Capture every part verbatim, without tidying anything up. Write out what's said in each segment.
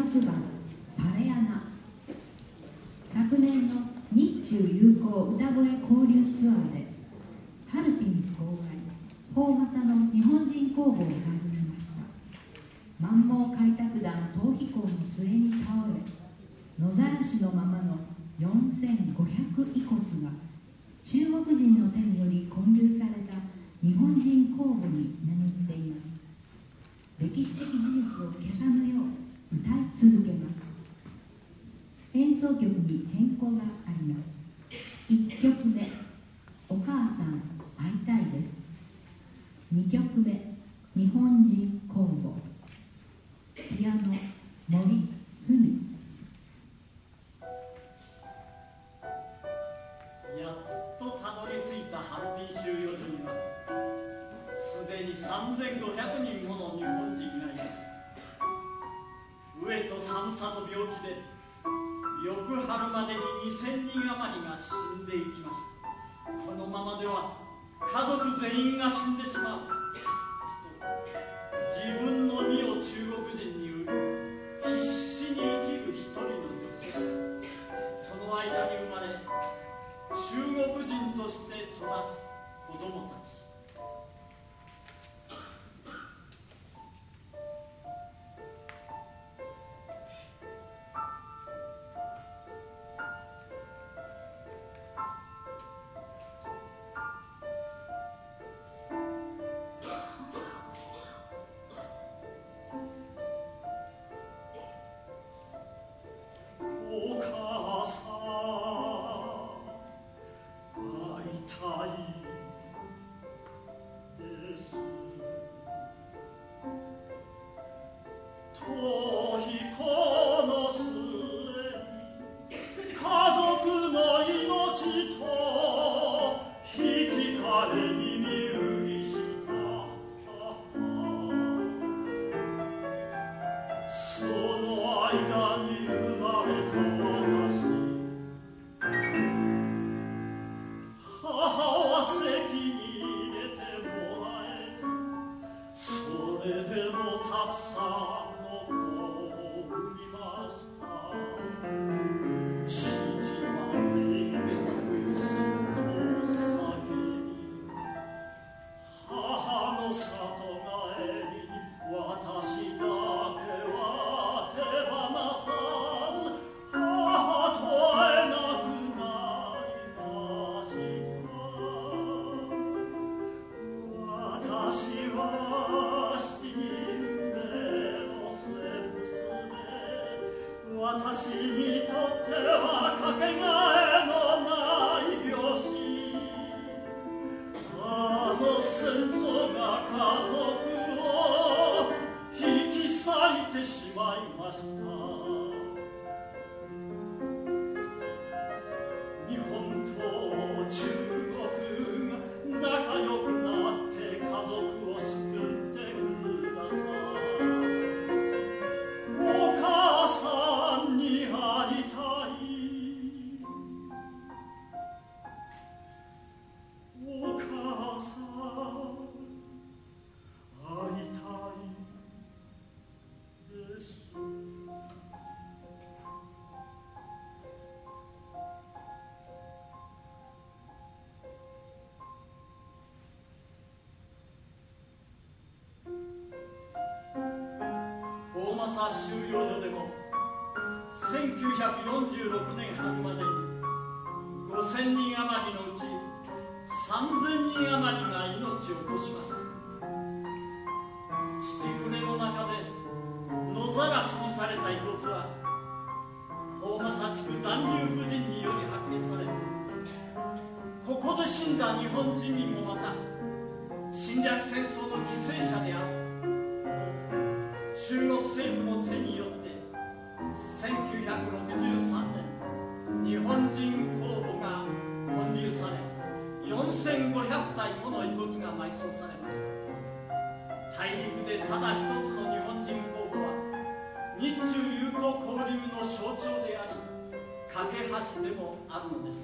くばんパレアナ。昨年の日中友好歌声交流ツアーでハルピン郊外大俣の日本人工房を訪ねました。満蒙開拓団逃避行の末に倒れ野ざらしのままのよんせんごひゃく遺骨が中国人の手により建立された日本人工房に眠っています。歴史的事実を消さぬよう歌い続けます。演奏曲に変更があります。いっきょくめ、お母さん会いたいです。にきょくめ、日本人工房。ピアノ、森文。 やっとたどり着いたハルピン収容所にはすでにさんぜんごひゃくにんもの日本人がいました。飢えと寒さと病気で翌春までににせんにん余りが死んでいきました。このままでは家族全員が死んでしまう。自分の身を中国人に売る必死に生きる一人の女性。その間に生まれ中国人として育つ子供たち。お母さん会いたいです。逃避行の末に家族の命と引き換えに身売りしたその間に生まれた私。母は籍に入れてもらえずそれでもたくさんの子を産みました。父は憎いすと叫び母の里帰りに私だけは手放さず母と会えなくなりました。私は七人目の末娘。私にとってはかけがえのない病死。あの戦争が家族を引き裂いてしまいました。日本と中国が仲良くなって家族を救ってください。お母さんに会いたい。お母さん会いたいです。大政収容所でもせんきゅうひゃくよんじゅうろくねん春までにごせんにん余りのうちさんぜんにん余りが命を落としました。土くれの中で野ざらしにされた遺骨は大政地区残留婦人により発見され、ここで死んだ日本人民もまた侵略戦争の犠牲者である。中国政府の手によってせんきゅうひゃくろくじゅうさんねん日本人公墓が建立されよんせんごひゃくたいもの遺骨が埋葬されました。大陸でただ一つの日本人公墓は日中友好交流の象徴であり架け橋でもあるのです。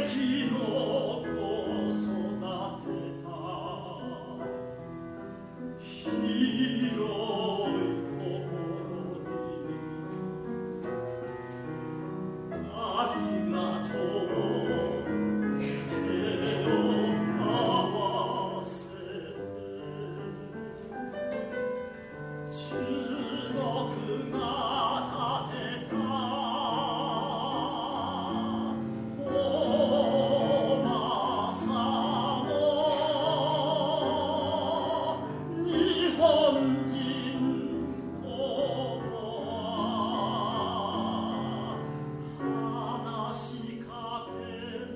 きの子育てた広い心にありがとう手を合わせて中国が建てた大政の日本人公募は話しかける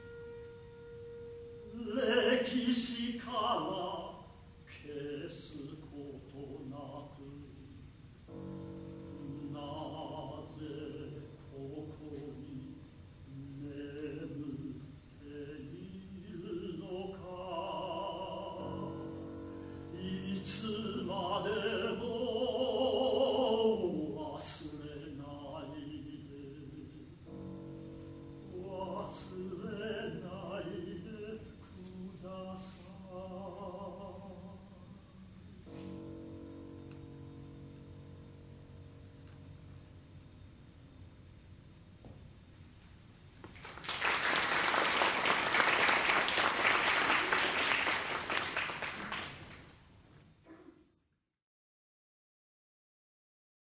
歴史から消す